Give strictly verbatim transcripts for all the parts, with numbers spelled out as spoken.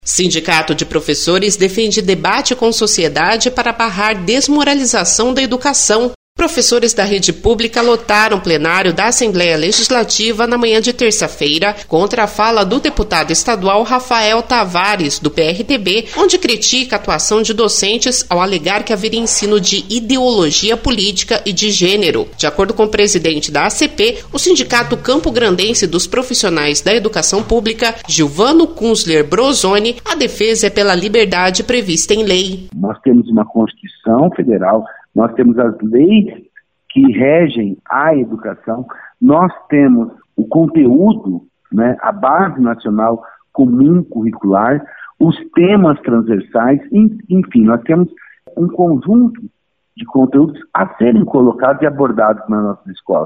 Sindicato de Professores defende debate com sociedade para barrar desmoralização da educação. Professores da rede pública lotaram o plenário da Assembleia Legislativa na manhã de terça-feira contra a fala do deputado estadual Rafael Tavares, do P R T B, onde critica a atuação de docentes ao alegar que haveria ensino de ideologia política e de gênero. De acordo com o presidente da A C P, o Sindicato Campograndense dos Profissionais da Educação Pública, Gilvano Kunzler Brozoni, a defesa é pela liberdade prevista em lei. Nós temos uma Constituição Federal, nós temos as leis que regem a educação, nós temos o conteúdo, né, a base nacional comum curricular, os temas transversais, enfim, nós temos um conjunto de conteúdos a serem colocados e abordados nas nossas escolas.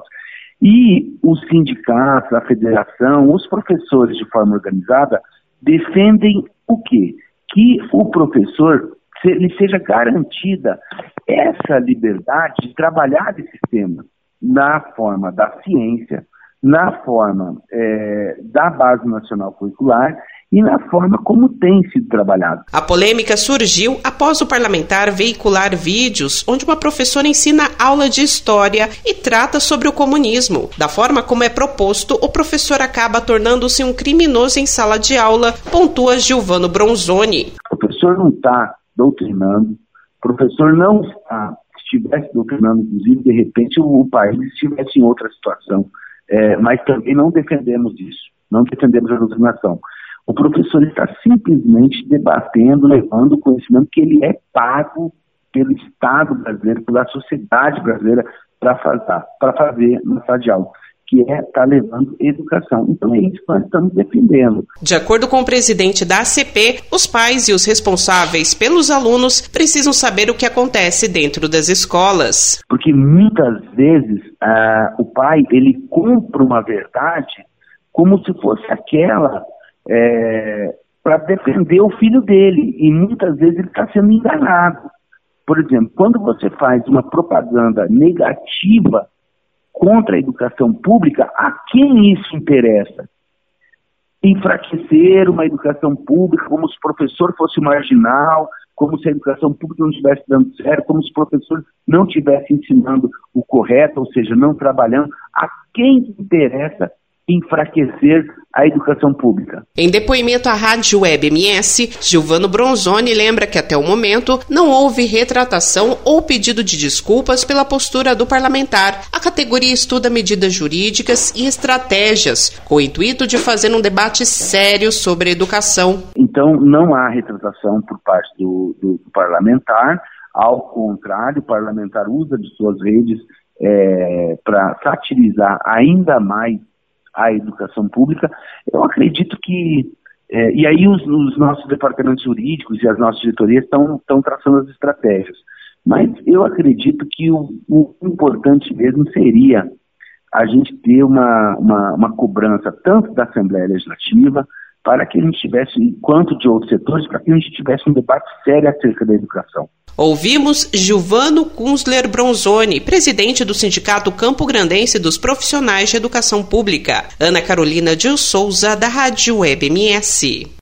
E os sindicatos, a federação, os professores de forma organizada defendem o quê? Que o professor lhe seja garantida essa liberdade de trabalhar esse tema na forma da ciência, na forma é, da base nacional curricular e na forma como tem sido trabalhado. A polêmica surgiu após o parlamentar veicular vídeos onde uma professora ensina aula de história e trata sobre o comunismo. Da forma como é proposto, o professor acaba tornando-se um criminoso em sala de aula, pontua Gilvano Brozoni. O professor não está doutrinando, o professor não está, se estivesse doutrinando, inclusive, de repente o, o país estivesse em outra situação, é, mas também não defendemos isso, não defendemos a doutrinação. O professor está simplesmente debatendo, levando o conhecimento que ele é pago pelo Estado brasileiro, pela sociedade brasileira, para fazer, para fazer na sala de aula, que é estar tá levando educação. Então é isso que nós estamos defendendo. De acordo com o presidente da A C P, os pais e os responsáveis pelos alunos precisam saber o que acontece dentro das escolas. Porque muitas vezes ah, o pai, ele compra uma verdade como se fosse aquela é, para defender o filho dele, e muitas vezes ele está sendo enganado. Por exemplo, quando você faz uma propaganda negativa contra a educação pública, a quem isso interessa? Enfraquecer uma educação pública, como se o professor fosse marginal, como se a educação pública não estivesse dando certo, como se o professor não estivesse ensinando o correto, ou seja, não trabalhando. A quem interessa enfraquecer a educação pública? Em depoimento à Rádio Web M S, Gilvano Brozoni lembra que até o momento não houve retratação ou pedido de desculpas pela postura do parlamentar. A categoria estuda medidas jurídicas e estratégias, com o intuito de fazer um debate sério sobre a educação. Então, não há retratação por parte do, do, do parlamentar, ao contrário, o parlamentar usa de suas redes é, para satirizar ainda mais a educação pública. Eu acredito que, é, e aí os, os nossos departamentos jurídicos e as nossas diretorias estão traçando as estratégias, mas eu acredito que o, o importante mesmo seria a gente ter uma, uma, uma cobrança tanto da Assembleia Legislativa, para que a gente tivesse, quanto de outros setores, para que a gente tivesse um debate sério acerca da educação. Ouvimos Gilvano Kunzler Brozoni, presidente do Sindicato Campograndense dos Profissionais de Educação Pública. Ana Carolina de Souza, da Rádio Web M S.